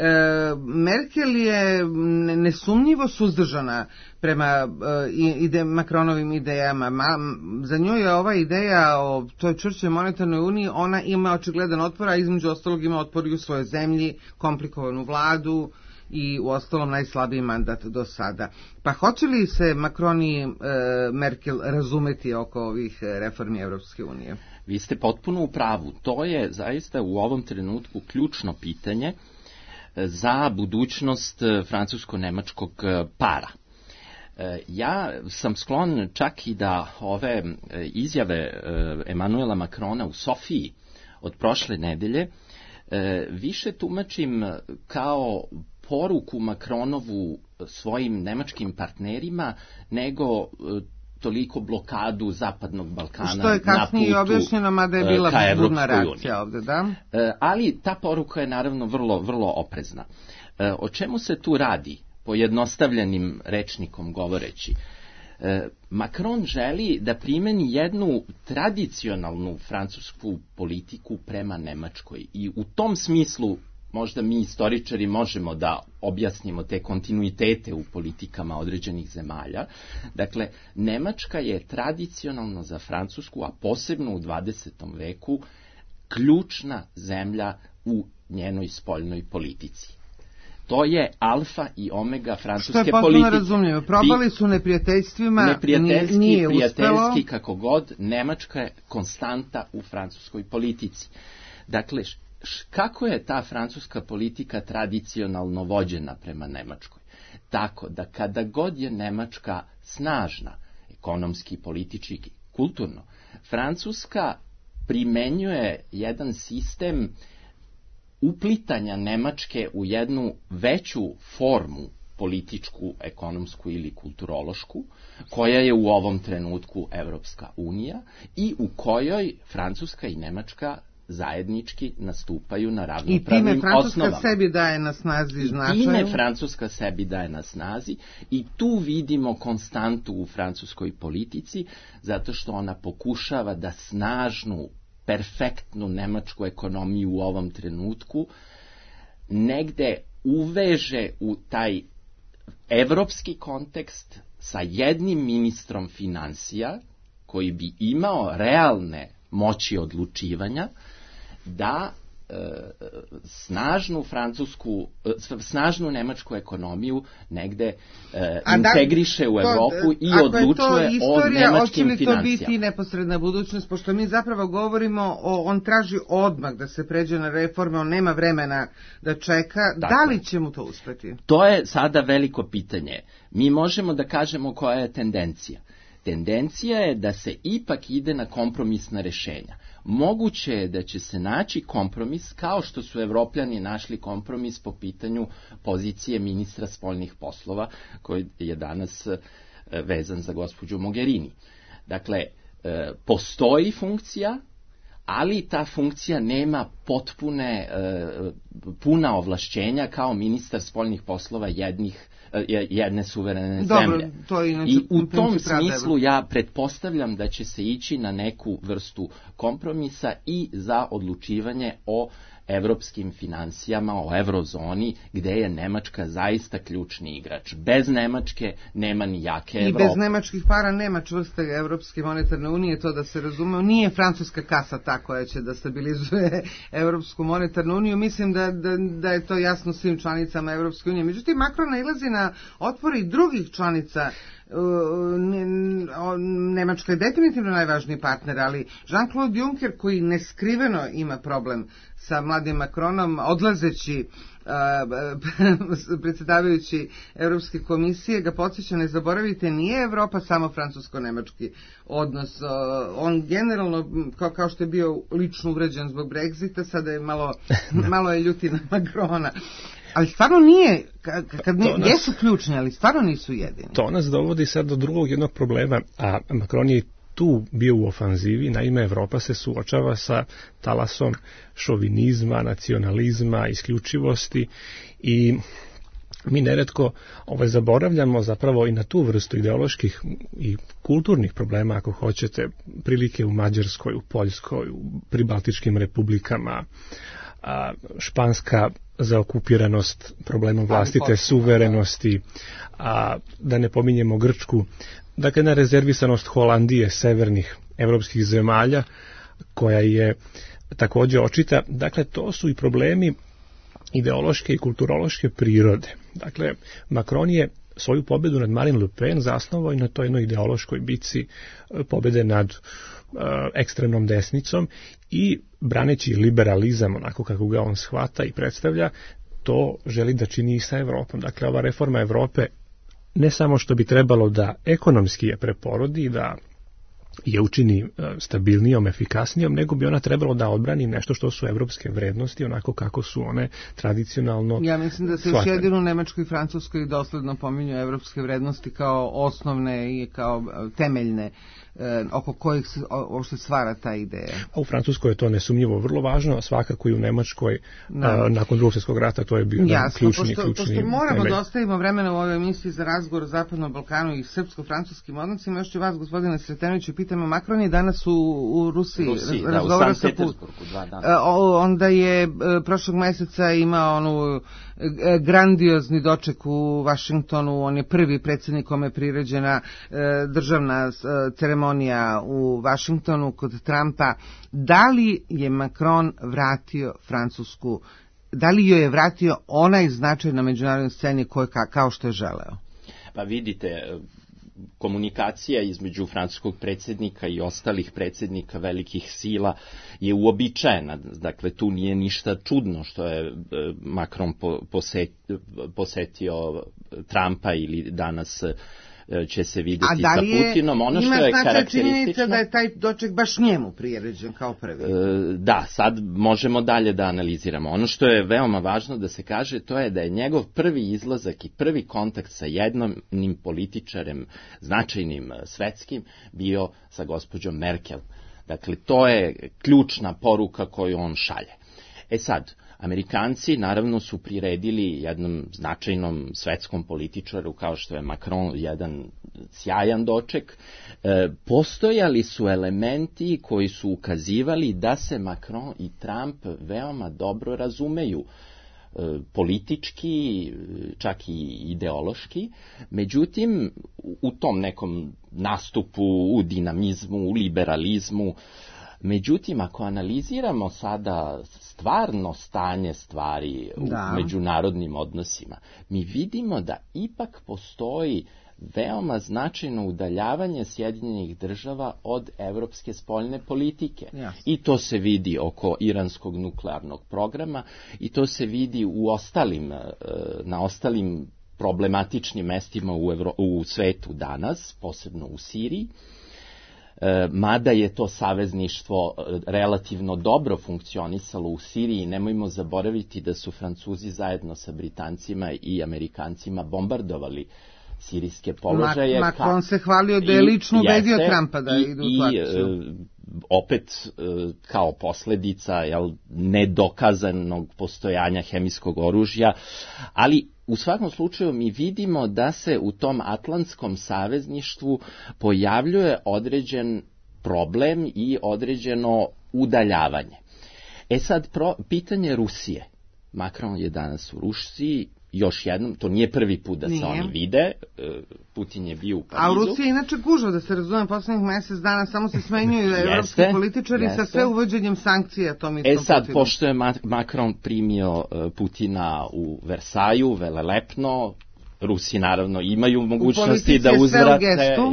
Merkel je nesumnjivo suzdržana prema Macronovim idejama. Za nju je ova ideja o toj čvršćoj monetarnoj uniji, ona ima očigledan otpor, a između ostalog ima otpor i u svojoj zemlji, komplikovanu vladu i u ostalom najslabiji mandat do sada. Pa hoće li se Macron i Merkel razumeti oko ovih reformi Evropske unije? Vi ste potpuno u pravu. To je zaista u ovom trenutku ključno pitanje za budućnost francusko-nemačkog para. Ja sam sklon čak i da ove izjave Emanuela Macrona u Sofiji od prošle nedelje više tumačim kao poruku Macronovu svojim nemačkim partnerima nego toliko blokadu Zapadnog Balkana na putu ka Evropskoj uniji. Što je kasnije objašnjeno, mada je bila burna reakcija ovde, da? Ali ta poruka je naravno vrlo oprezna. O čemu se tu radi, pojednostavljenim rečnikom govoreći? Macron želi da primeni jednu tradicionalnu francusku politiku prema Nemačkoj i u tom smislu možda mi istoričari možemo da objasnimo te kontinuitete u politikama određenih zemalja. Dakle, Nemačka je tradicionalno za Francusku, a posebno u 20. veku, ključna zemlja u njenoj spoljnoj politici. To je alfa i omega francuske politike. Što je potpuno razumljivo. Probali su neprijateljstvima, nije uspelo. Prijateljski, kako god, Nemačka je konstanta u francuskoj politici. Dakle, kako je ta francuska politika tradicionalno vođena prema Nemačkoj? Tako da kada god je Nemačka snažna, ekonomski, politički, kulturno, Francuska primenjuje jedan sistem uplitanja Nemačke u jednu veću formu političku, ekonomsku ili kulturološku, koja je u ovom trenutku Evropska unija i u kojoj Francuska i Nemačka zajednički nastupaju na ravnopravnim osnovama. I time Francuska sebi daje na snazi značaju. I time Francuska sebi daje na snazi i tu vidimo konstantu u francuskoj politici, zato što ona pokušava da snažnu, perfektnu nemačku ekonomiju u ovom trenutku negde uveže u taj evropski kontekst sa jednim ministrom finansija koji bi imao realne moći odlučivanja da snažnu nemačku ekonomiju negde integriše u Evropu i odlučuje o nemačkim financijama. Hoće li to biti neposredna budućnost, pošto mi zapravo govorimo on traži odmah da se pređe na reforme, on nema vremena da čeka, da li će mu to uspeti? To je sada veliko pitanje. Mi možemo da kažemo koja je tendencija. Tendencija je da se ipak ide na kompromisna rešenja. Moguće je da će se naći kompromis, kao što su Evropljani našli kompromis po pitanju pozicije ministra spoljnih poslova, koji je danas vezan za gospođu Mogherini. Dakle, postoji funkcija, ali ta funkcija nema puna ovlašćenja kao ministar spoljnih poslova jedne suverene zemlje. I u tom smislu ja pretpostavljam da će se ići na neku vrstu kompromisa i za odlučivanje o evropskim finansijama, o eurozoni, gde je Nemačka zaista ključni igrač. Bez Nemačke nema ni jake Evrope. I bez nemačkih para nema čvrste Evropske monetarne unije, to da se razume. Nije francuska kasa ta koja će da stabilizuje Evropsku monetarnu uniju. Mislim da je to jasno svim članicama Evropske unije. Međutim, Macron nailazi na otpore i drugih članica. Nemačka je definitivno najvažniji partner, ali Jean-Claude Juncker, koji neskriveno ima problem sa mladim Macronom, odlazeći predsjedavajući Europske komisije, ga podsjeća, ne zaboravite, nije Evropa samo francusko-nemački odnos. On generalno, kao što je bio lično uvređen zbog Brexita, sada je malo je ljuti na Macrona. Ali stvarno nije, jesu ključni, ali stvarno nisu jedini. To nas dovodi sad do drugog jednog problema, a Macron je tu bio u ofanzivi. Naime, Evropa se suočava sa talasom šovinizma, nacionalizma, isključivosti i mi neretko zaboravljamo zapravo i na tu vrstu ideoloških i kulturnih problema, ako hoćete, prilike u Mađarskoj, u Poljskoj, u pribaltičkim republikama, španska zaokupiranost problemom vlastite suverenosti, da ne pominjemo Grčku, dakle na rezervisanost Holandije, severnih evropskih zemalja, koja je također očita. Dakle, to su i problemi ideološke i kulturološke prirode. Dakle, Macron je svoju pobedu nad Marine Le Pen zasnovao i na toj jednoj ideološkoj bitci pobede nad ekstremnom desnicom i braneći liberalizam onako kako ga on shvata i predstavlja, to želi da čini i sa Evropom. Dakle, ova reforma Evrope ne samo što bi trebalo da ekonomski je preporodi, da je učini stabilnijom, efikasnijom, nego bi ona trebalo da odbrani nešto što su evropske vrednosti, onako kako su one tradicionalno. Ja mislim da se još jedino u Nemačkoj i Francuskoj dosledno pominju evropske vrednosti kao osnovne i kao temeljne, oko kojih se uopšte stvara ta ideja. A u Francuskoj je to nesumnjivo vrlo važno, svakako i u Nemačkoj nakon Drugog svjetskog rata to je bio ključni pošto moramo da ostavimo vremena u ovoj emisiji za razgovor o Zapadnom Balkanu i srpsko-francuskim odnosima. Još ću vas, gospodine Sretenoviću, pitamo, Macron je danas u Rusiji razgovara sa Putinom. Onda je prošlog meseca imao onu grandiozni doček u Vašingtonu, on je prvi predsjednik kome je priređena državna ceremonija u Vašingtonu kod Trumpa. Da li je Macron vratio Francusku, da li joj je vratio onaj značaj na međunarodnoj sceni kao što je želeo? Pa vidite, komunikacija između francuskog predsjednika i ostalih predsjednika velikih sila je uobičajena. Dakle, tu nije ništa čudno što je Macron posetio Trumpa ili danas će se vidjeti sa Putinom. Ono što je karakteristično, da je taj doček baš njemu priređen kao prvi. Da, sad možemo dalje da analiziramo. Ono što je veoma važno da se kaže, to je da je njegov prvi izlazak i prvi kontakt sa jednim političarem značajnim svetskim bio sa gospođom Merkel. Dakle, to je ključna poruka koju on šalje. Sad, Amerikanci naravno su priredili jednom značajnom svetskom političaru kao što je Macron jedan sjajan doček. Postojali su elementi koji su ukazivali da se Macron i Trump veoma dobro razumeju. politički, čak i ideološki. Međutim, u tom nekom nastupu, u dinamizmu, u liberalizmu, međutim, ako analiziramo sada stvarno stanje stvari u međunarodnim odnosima, mi vidimo da ipak postoji veoma značajno udaljavanje Sjedinjenih Država od evropske spoljne politike. I to se vidi oko iranskog nuklearnog programa i to se vidi na ostalim problematičnim mestima u svetu danas, posebno u Siriji. Mada je to savezništvo relativno dobro funkcionisalo u Siriji, nemojmo zaboraviti da su Francuzi zajedno sa Britancima i Amerikancima bombardovali sirijske položaje. Macron se hvalio da je lično ubedio Trumpa da idu u tu akciju. Opet kao posledica nedokazanog postojanja hemijskog oružja, ali u svakom slučaju mi vidimo da se u tom Atlantskom savezništvu pojavljuje određen problem i određeno udaljavanje. Sad, pitanje Rusije. Macron je danas u Rusiji, još jednom, to nije prvi put da se oni vide, Putin je bio u Parizu. A u Rusiji je inače gužva, da se razume, poslednjih mesec dana samo se smenjuju evropski političari sa sve uvođenjem sankcija tom istom Putinu. Sad, pošto je Macron primio Putina u Versaju, velelepno, Rusi naravno imaju mogućnosti da uzvrate,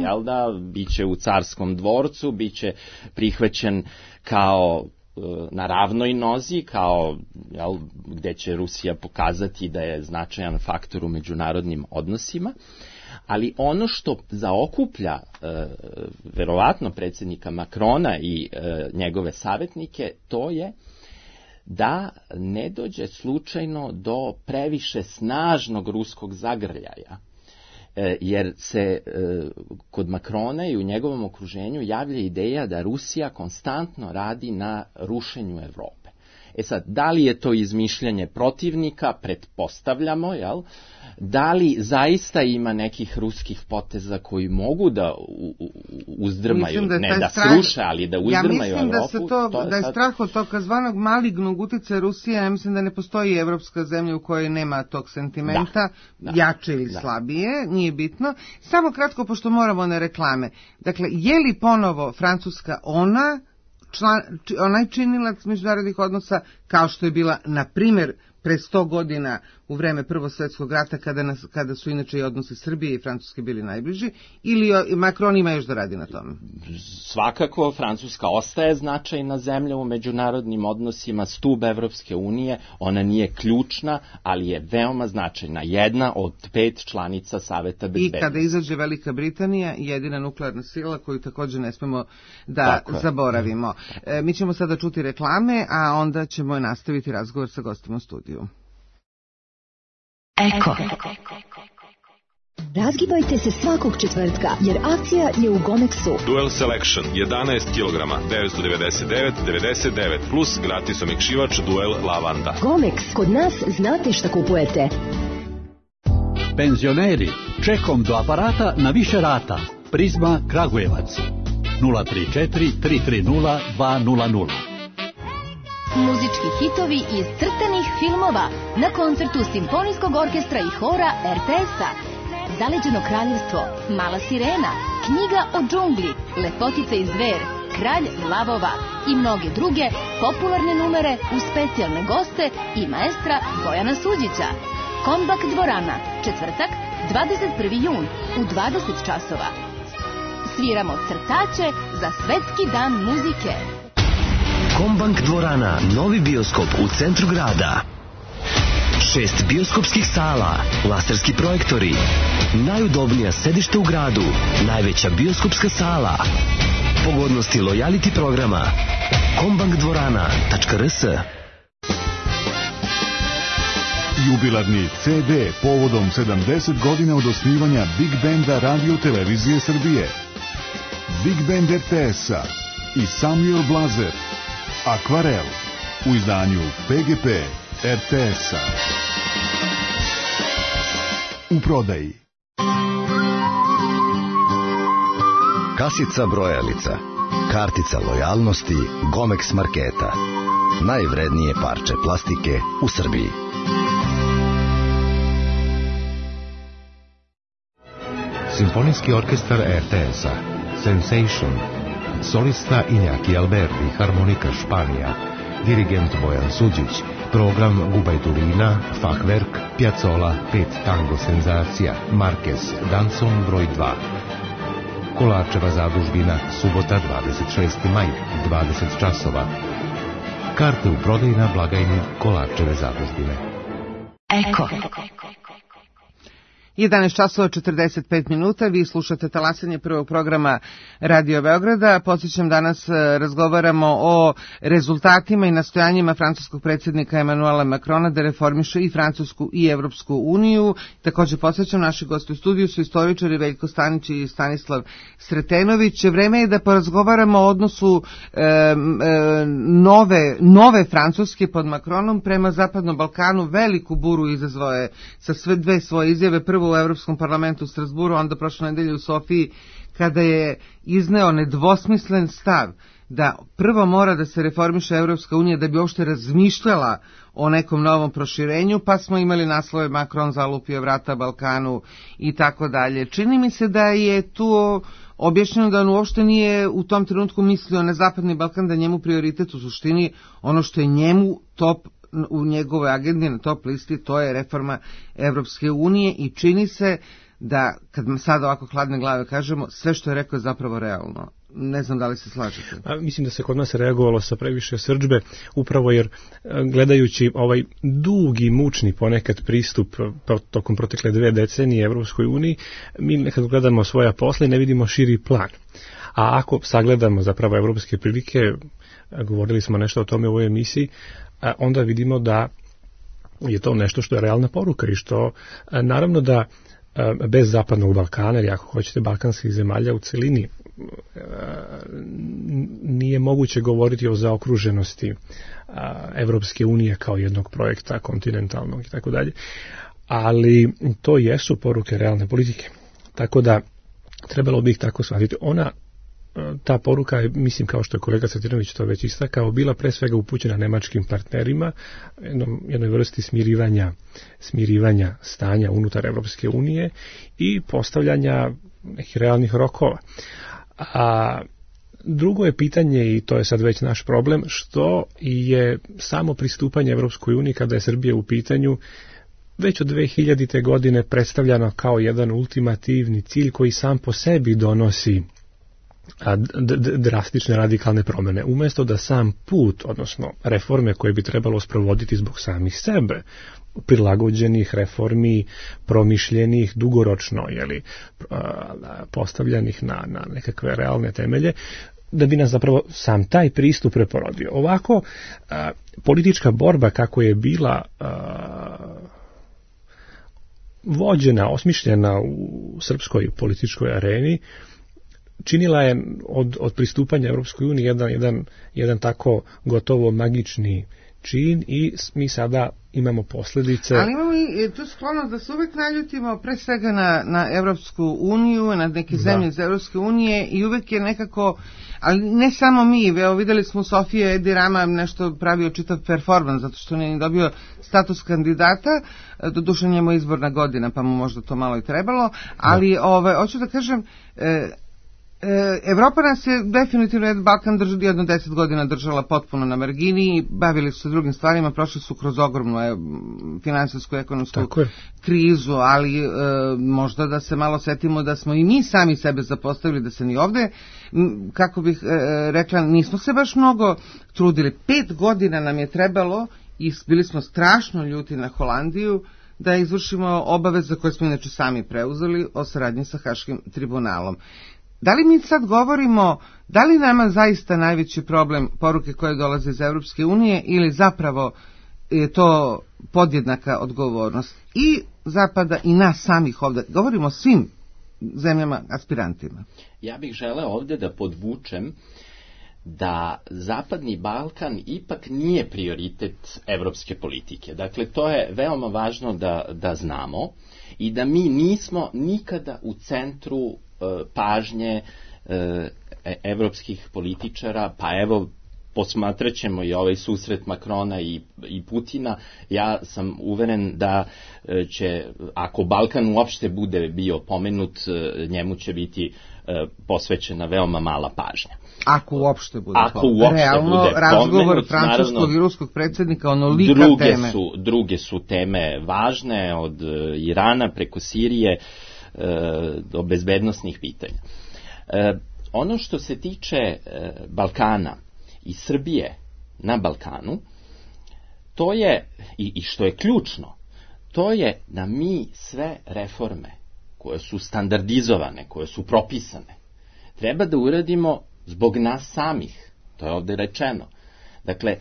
biće u carskom dvorcu, biće prihvaćen kao na ravnoj nozi, kao gde će Rusija pokazati da je značajan faktor u međunarodnim odnosima, ali ono što zaokuplja verovatno predsjednika Macrona i njegove savetnike, to je da ne dođe slučajno do previše snažnog ruskog zagrljaja, jer se kod Macrona i u njegovom okruženju javlja ideja da Rusija konstantno radi na rušenju Evrope. Sad, da li je to izmišljanje protivnika, pretpostavljamo, da li zaista ima nekih ruskih poteza koji mogu da uzdrmaju, ne da sruše, ali da uzdrmaju Evropu? Ja mislim da je strah od tog zvanog malignog uticaja Rusije, ja mislim da ne postoji evropska zemlja u kojoj nema tog sentimenta, jače ili slabije, nije bitno. Samo kratko, pošto moramo na reklame. Dakle, je li ponovo Francuska onaj činilac međunarodnih odnosa kao što je bila, na primjer, pre 100 godina u vreme Prvog svjetskog rata, kada su inače i odnosi Srbije i Francuske bili najbliži, ili Macron ima još da radi na tome? Svakako, Francuska ostaje značajna zemlja u međunarodnim odnosima, stub Evropske unije, ona nije ključna, ali je veoma značajna, jedna od 5 članica Saveta bezbednosti. I kada izađe Velika Britanija, jedina nuklearna sila koju također ne smemo da zaboravimo. Mi ćemo sada čuti reklame, a onda ćemo nastaviti razgovor sa gostima u studiju. Eko. Razgibajte se svakog četvrtka, jer akcija je u Gomexu. Duel Selection, 11 kg, 999,99 plus gratis omekšivač Duel Lavanda. Gomex, kod nas znate šta kupujete. Penzioneri, čekom do aparata na više rata. Prizma Kragujevac, 034 330 200. Muzički hitovi iz crtanih filmova na koncertu Simfonijskog orkestra i hora RTS-a. Zaleđeno kraljevstvo, Mala sirena, Knjiga o džungli, Lepotica i zver, Kralj lavova i mnoge druge popularne numere uz specijalne goste i maestra Bojana Suđića. Kombak dvorana, četvrtak, 21. jun u 20 časova. Sviramo crtače za Svetski dan muzike. Kombank dvorana, novi bioskop u centru grada. 6 bioskopskih sala, laserski projektori, najudobnija sedište u gradu, najveća bioskopska sala, pogodnosti lojality programa, kombankdvorana.rs. Jubilarni CD povodom 70 godina od osnivanja Big Banda Radio Televizije Srbije. Big Band RTS-a i Samuel Blazer, Akvarel, u izdanju PGP RTS-a. U prodaji. Kasica brojalica, kartica lojalnosti Gomex marketa. Najvrednije parče plastike u Srbiji. Simfonijski orkestar RTS-a, Sensation, solista Iñaki Alberdi, harmonika Španija, dirigent Bojan Suđić, program Gubajturina, Fachwerk, Piazzolla, 5 tango senzacija, Marquez, Danson broj 2. Kolarčeva zadužbina, subota 26. maj, 20 časova. Karte u prodaji na blagajni Kolarčeve zadužbine. Eko. 11 časova 45 minuta, vi slušate talasanje prvog programa Radio Beograda. Podsjećam, danas razgovaramo o rezultatima i nastojanjima francuskog predsjednika Emanuela Macrona da reformiše i Francusku i Evropsku uniju. Također podsjećam, naši gosti u studiju su istoričari Veljko Stanić i Stanislav Sretenović. Vreme je da porazgovaramo o odnosu nove Francuske pod Macronom prema Zapadnom Balkanu. Veliku buru izazvao je sa dve svoje izjave, prvo u Evropskom parlamentu u Strasburu, onda prošle nedelje u Sofiji, kada je izneo nedvosmislen stav da prvo mora da se reformiše Evropska unija da bi uopšte razmišljala o nekom novom proširenju, pa smo imali naslove Macron zalupio vrata Balkanu i tako dalje. Čini mi se da je tu objašnjeno da on uopšte nije u tom trenutku mislio na Zapadni Balkan, da njemu prioritet u suštini ono što je njemu top u njegovoj agendi na top listi, to je reforma Evropske unije i čini se da, kad sad ovako hladne glave kažemo, sve što je rekao je zapravo realno. Ne znam da li se slažete. Mislim da se kod nas reagovalo sa previše srdžbe, upravo jer gledajući ovaj dugi, mučni ponekad pristup tokom protekle 2 decenije Evropskoj uniji, mi nekad gledamo svoja posla i ne vidimo širi plan. A ako sagledamo zapravo evropske prilike, govorili smo nešto o tome u ovoj emisiji, onda vidimo da je to nešto što je realna poruka i što naravno da bez Zapadnog Balkana, ili ako hoćete balkanskih zemalja u celini, nije moguće govoriti o zaokruženosti Evropske unije kao jednog projekta kontinentalnog i tako dalje, ali to jesu poruke realne politike. Tako da trebalo bi ih tako shvatiti. Ta poruka je, mislim, kao što je kolega Sretenović to već istakao, bila pre svega upućena nemačkim partnerima, jednoj vrsti smirivanja stanja unutar Evropske unije i postavljanja nekih realnih rokova. A drugo je pitanje, i to je sad već naš problem, što je samo pristupanje Evropskoj uniji kada je Srbija u pitanju već od 2000. godine predstavljano kao jedan ultimativni cilj koji sam po sebi donosi drastične radikalne promjene, umjesto da sam put, odnosno reforme koje bi trebalo sprovoditi zbog samih sebe, prilagođenih reformi, promišljenih, dugoročno, postavljanih na nekakve realne temelje, da bi nas zapravo sam taj pristup preporodio. Ovako, politička borba kako je bila vođena, osmišljena u srpskoj političkoj areni, činila je od pristupanja Evropskoj uniji jedan tako gotovo magični čin i mi sada imamo posljedice. Ali imamo i tu sklonost da se uvek naljutimo pre svega na Evropsku uniju, na neke zemlje iz Evropske unije i uvek je nekako, ali ne samo mi, evo videli smo u Sofiji Edi Rama nešto pravio čitav performans zato što nije dobio status kandidata, doduše njemu izborna godina pa mu možda to malo i trebalo, ali hoću da kažem, Evropa nas je definitivno Balkan jedno 10 godina držala potpuno na margini, bavili su se drugim stvarima, prošli su kroz ogromnu finansijsku ekonomsku krizu, ali možda da se malo setimo da smo i mi sami sebe zapostavili, da se ni ovde, kako bih rekla, nismo se baš mnogo trudili. 5 godina nam je trebalo i bili smo strašno ljuti na Holandiju da izvršimo obaveze koje smo inače sami preuzeli o saradnji sa Haškim tribunalom. Da li mi sad govorimo, da li nama zaista najveći problem poruke koje dolaze iz Evropske unije ili zapravo je to podjednaka odgovornost i Zapada i nas samih ovdje? Govorimo o svim zemljama aspirantima. Ja bih želeo ovdje da podvučem da Zapadni Balkan ipak nije prioritet evropske politike. Dakle, to je veoma važno da znamo i da mi nismo nikada u centru pažnje evropskih političara, pa evo posmatrat ćemo i ovaj susret Makrona i Putina, ja sam uveren da će, ako Balkan uopšte bude bio pomenut, njemu će biti posvećena veoma mala pažnja. Ako uopšte bude realno bude razgovor pomenut, francuskog naravno, i ruskog predsjednika, onolika teme. Druge su teme važne, od Irana preko Sirije do bezbednosnih pitanja. Ono što se tiče Balkana i Srbije na Balkanu, to je, i što je ključno, to je da mi sve reforme koje su standardizovane, koje su propisane, treba da uradimo zbog nas samih. To je ovde rečeno. Dakle,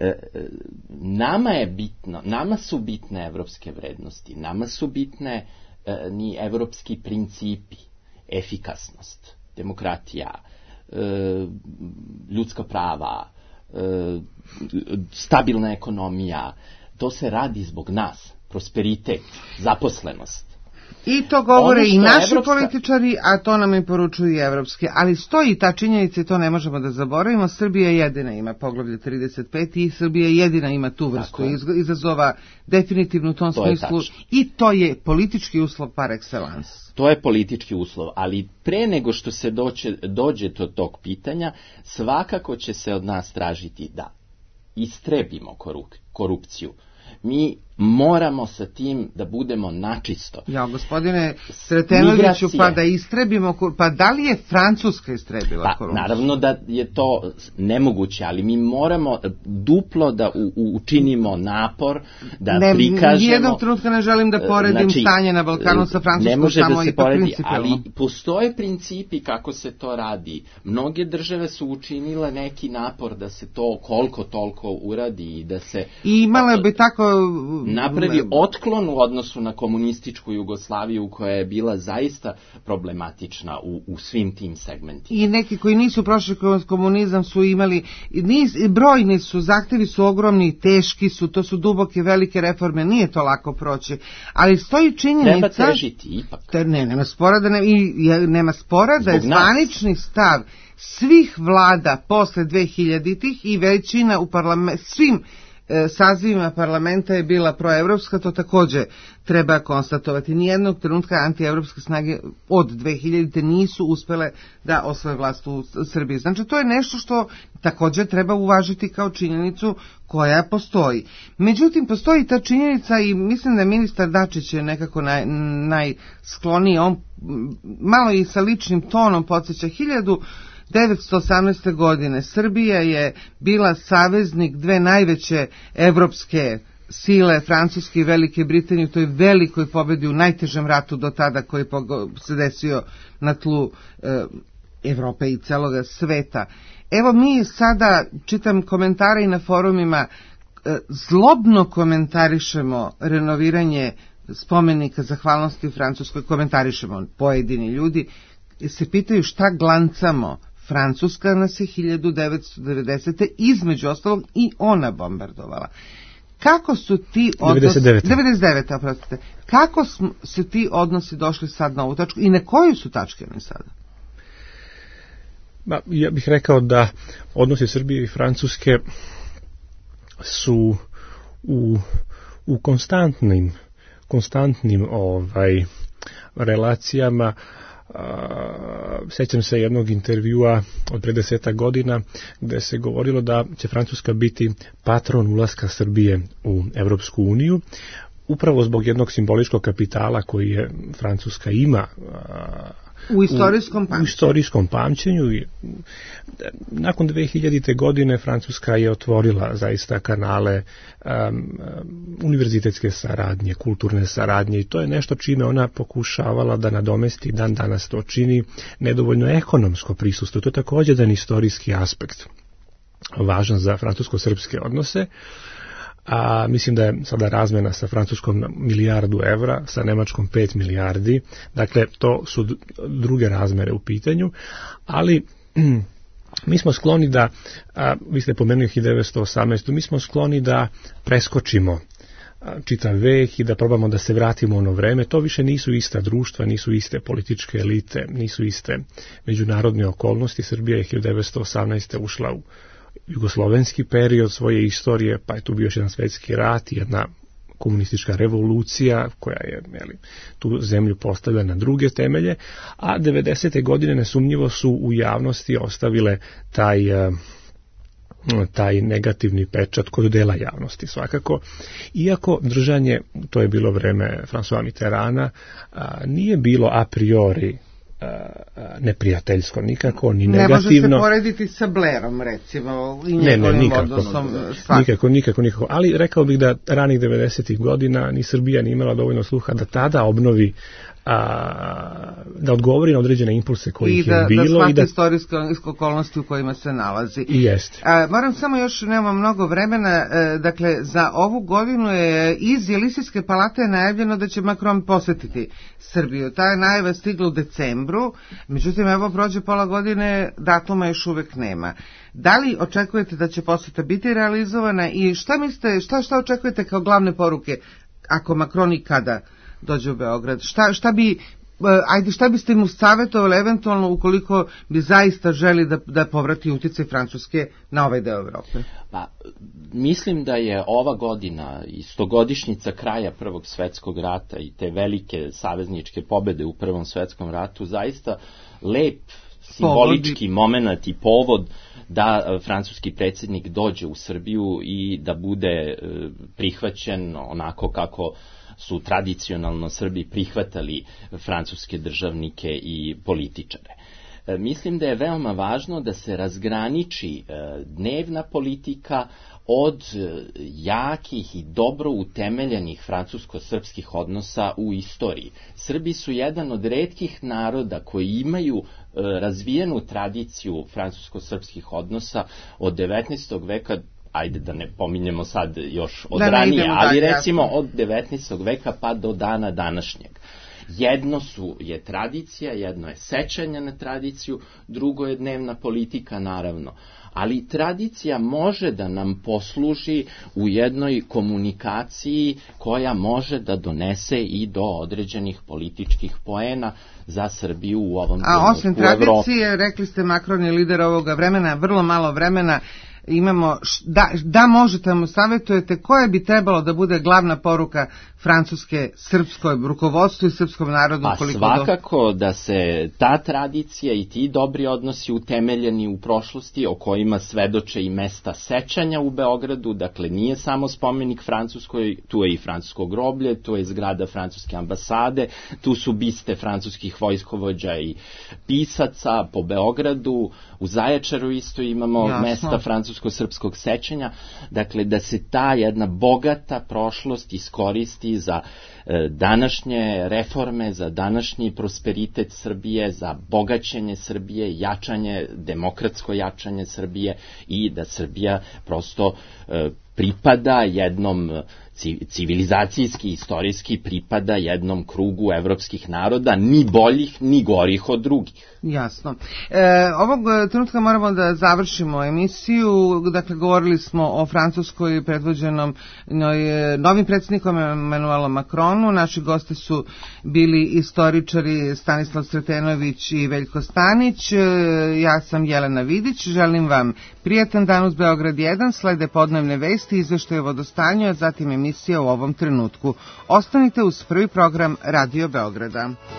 nama su bitne evropske vrednosti, nama su bitne ni evropski principi, efikasnost, demokratija, ljudska prava, stabilna ekonomija. To se radi zbog nas, prosperitet, zaposlenost. I to govore i naši političari, a to nam i poručuju i evropske. Ali stoji ta činjenica i to ne možemo da zaboravimo. Srbija jedina ima poglavlje 35 i Srbija jedina ima tu vrstu izazova definitivno u tom smislu. I to je politički uslov par excellence. To je politički uslov, ali pre nego što se dođe do tog pitanja, svakako će se od nas tražiti da istrebimo korupciju. Mi moramo sa tim da budemo načisto. Ja, gospodine Sretenoviću, pa da istrebimo, pa da li je Francuska istrebila korupciju? Naravno da je to nemoguće, ali mi moramo duplo da učinimo napor, da prikažemo... Nijednog trenutka ne želim da poredim stanje na Balkanu sa Francuskom, ne može samo da se ipak poredi, principijalno. ali postoje principi kako se to radi. Mnoge države su učinile neki napor da se to koliko toliko uradi i da se... I imale bi tako... napravi otklon u odnosu na komunističku Jugoslaviju koja je bila zaista problematična u svim tim segmentima. I neki koji nisu prošli kroz komunizam su imali, brojni su, zahtevi su ogromni, teški su, to su duboke, velike reforme, nije to lako proći, ali stoji činjenica... Treba težiti ipak. Nema spora da je zvanični stav svih vlada posle 2000-ih i većina u svim sazivima parlamenta je bila proevropska, to također treba konstatovati. Nijednog trenutka antievropske snage od 2000-te nisu uspele da osvoje vlast u Srbiji. Znači, to je nešto što također treba uvažiti kao činjenicu koja postoji. Međutim, postoji ta činjenica i mislim da ministar Dačić je nekako najskloniji, on malo i sa ličnim tonom podsjeća 1918. godine Srbija je bila saveznik dve najveće evropske sile, Francuske i Velike Britanije, u toj velikoj pobedi u najtežem ratu do tada koji se desio na tlu Evrope i celoga sveta. Evo mi sada, čitam komentare i na forumima, zlobno komentarišemo renoviranje spomenika zahvalnosti u Francuskoj, komentarišemo pojedini ljudi, se pitaju šta glancamo. Francuska nas je 1990. između ostalog i ona bombardovala. Kako su ti odnosi... 99. oprostite. Kako su ti odnosi došli sad na ovu tačku i na koju su tačke oni sada? Ja bih rekao da odnosi Srbije i Francuske su u konstantnim relacijama. Sjećam se jednog intervjua od pre 10 godina gde se govorilo da će Francuska biti patron ulaska Srbije u Evropsku uniju, upravo zbog jednog simboličkog kapitala koji je Francuska ima u istorijskom pamćenju. Nakon 2000. godine Francuska je otvorila zaista kanale univerzitetske saradnje, kulturne saradnje i to je nešto čime ona pokušavala da nadomesti, dan danas to čini, nedovoljno ekonomsko prisustvo. To je također jedan istorijski aspekt važan za francusko-srpske odnose. A mislim da je sada razmjena sa Francuskom €1 milijardu, sa Nemačkom 5 milijardi, dakle to su druge razmere u pitanju, ali mi smo skloni da, vi ste pomenuli 1918. Mi smo skloni da preskočimo čitav vek i da probamo da se vratimo u ono vreme. To više nisu ista društva, nisu iste političke elite, nisu iste međunarodne okolnosti. Srbija je 1918. ušla u jugoslovenski period svoje istorije, pa je tu bio još jedan svetski rat, jedna komunistička revolucija koja je tu zemlju postavila na druge temelje, a 90. godine nesumnjivo su u javnosti ostavile taj negativni pečat kod dela javnosti svakako. Iako držanje, to je bilo vreme François Mitterranda, nije bilo a priori neprijateljsko nikako, ni negativno. Ne može se porediti sa Blairom, recimo, i njegovim odnosom. Nikako. Ali rekao bih da ranih 90. godina ni Srbija nije imala dovoljno sluha da tada obnovi, da odgovori na određene impulse kojih je bilo. I da istorijske okolnosti u kojima se nalazi. I jeste. Moram samo još, nema mnogo vremena, dakle, za ovu godinu je iz Jelisejske palate najavljeno da će Macron posetiti Srbiju. Ta je najava stigla u decembru, međutim, evo prođe pola godine, datuma još uvek nema. Da li očekujete da će poseta biti realizovana i šta mislite, šta očekujete kao glavne poruke ako Macron i kada dođe u Beograd? Šta biste mu savjetovali eventualno ukoliko bi zaista želi da povrati utjecaj Francuske na ovaj deo Evrope? Pa, mislim da je ova godina i 100-godišnjica kraja Prvog svetskog rata i te velike savezničke pobede u Prvom svetskom ratu zaista lep simbolički moment i povod da francuski predsjednik dođe u Srbiju i da bude prihvaćen onako kako su tradicionalno Srbi prihvatali francuske državnike i političare. Mislim da je veoma važno da se razgraniči dnevna politika od jakih i dobro utemeljenih francusko-srpskih odnosa u istoriji. Srbi su jedan od retkih naroda koji imaju razvijenu tradiciju francusko-srpskih odnosa od 19. veka, ajde da ne pominjemo sad još od ranije, ali recimo od 19. veka pa do dana današnjeg. Jedno je tradicija, jedno je sećanje na tradiciju, drugo je dnevna politika, naravno. Ali tradicija može da nam posluži u jednoj komunikaciji koja može da donese i do određenih političkih poena za Srbiju u ovom trenutku. A osim tradicije, rekli ste, Macron je lider ovoga vremena, vrlo malo vremena imamo, da možete mu savjetujete koja bi trebalo da bude glavna poruka Francuske srpskoj rukovodstvu i srpskom narodu? Pa svakako da se ta tradicija i ti dobri odnosi utemeljeni u prošlosti o kojima svedoče i mesta sećanja u Beogradu, dakle nije samo spomenik Francuskoj, tu je i francusko groblje, tu je zgrada francuske ambasade, tu su biste francuskih vojskovođa i pisaca po Beogradu, u Zaječaru isto imamo mesta francusko-srpskog sećanja, dakle da se ta jedna bogata prošlost iskoristi za današnje reforme, za današnji prosperitet Srbije, za bogaćenje Srbije, demokratsko jačanje Srbije i da Srbija prosto pripada jednom civilizacijski, istorijski pripada jednom krugu evropskih naroda, ni boljih, ni gorih od drugih. Jasno. Ovog trenutka moramo da završimo emisiju. Dakle, govorili smo o Francuskoj predvođenom novim predsjednikom Emmanuelom Macronu. Naši gosti su bili istoričari Stanislav Sretenović i Veljko Stanić. Ja sam Jelena Vidić. Želim vam prijatan dan uz Beograd 1. Slede podnevne vesti, izveštaje o vodostanju, a zatim emisija u ovom trenutku. Ostanite uz prvi program Radio Beograda.